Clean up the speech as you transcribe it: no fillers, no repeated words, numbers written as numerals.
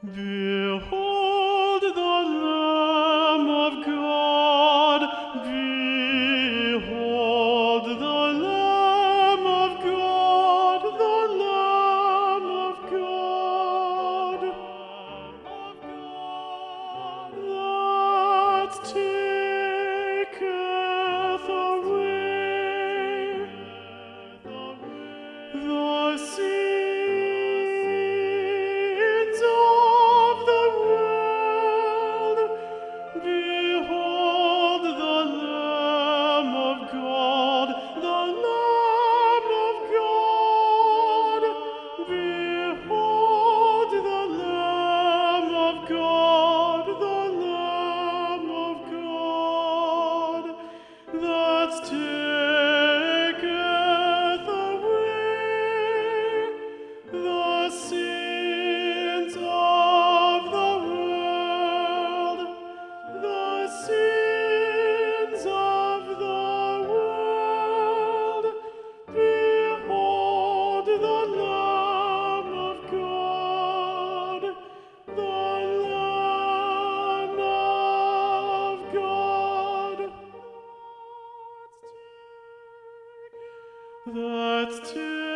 Behold the Lamb of God, behold the Lamb of God, the Lamb of God, that taketh away the sins of the world. Behold the Lamb of God, the Lamb of God. Behold the Lamb of God, the Lamb of God, that taketh away the sins of the world, the sins of the world. Behold the Lamb of God, the Lamb of God, that